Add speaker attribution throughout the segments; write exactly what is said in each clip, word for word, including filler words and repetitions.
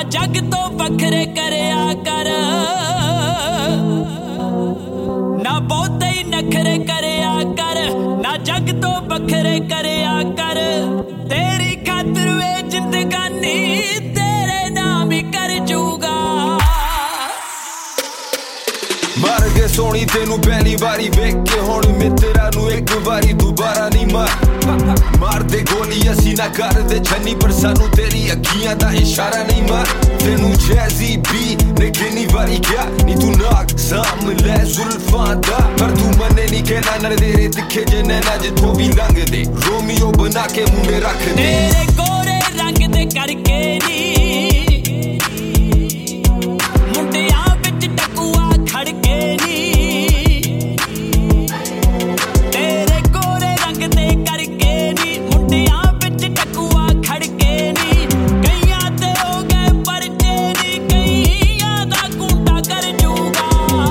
Speaker 1: जग तो बखरे करया कर, ना बहुते ही नखरे करया कर, ना जग तो बखरे करया कर। तेरी खातिर वे जिंदगानी तेरे नाम ही कर जूगा।
Speaker 2: मर गए सोनी तेनू पहली बारी वेख के, हुण मित्रा नू एक बारी दोबारा नहीं मार। मार दे गोली असी ना कर दे छन्नी, पर सानू तेरी अखियां दा इशारा नहीं मार। तेनू जैजी बी ने किन्नी बारी क्या नी तू नाक साम ले जुल्फां दा, पर तू मने नहीं कहना नज़रे दिखे जे नैना जिथों भी लंघ दे। रोमियो बना के मुंडे रख दे
Speaker 1: तेरे गोरे रंग दे करके नी मुंडियां विच टकुआ खड़के नी। तेरे गोरे रंग दे करके नी मुंडियां विच टकुआ खड़के नी। कईयां ते हो गए परचे नी, कईयां दा कूटा कर जूगा।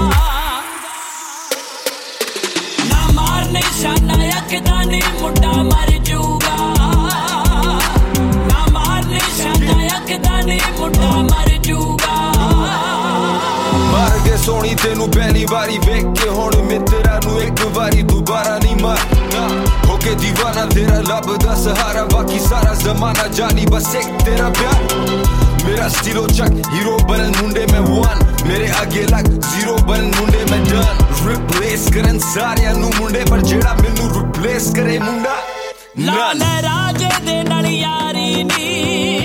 Speaker 1: ना मार निशाना अखदा नी मुंडा मर जूगा। ना मार निशाना अखदा नी मुंडा मर जूगा।
Speaker 2: मर गए सोनी तेनू पहली बारी वेख के, हुण मित्रा नू एक बारी दोबारा नहीं मार। होके दीवाना तेरा लभदा सहारा, बाकी सारा जमाना जानी बस एक तेरा प्यार। मेरा स्टीलो चक हीरो बनन मुंडे में वन, मेरे आगे लग जीरो बनन मुंडे में डन। रिप्लेस करन सारियां नू मुंडे, पर जेड़ा मैनू रिप्लेस करे मुंडा
Speaker 1: लाल राजे दे नाल यारी नी।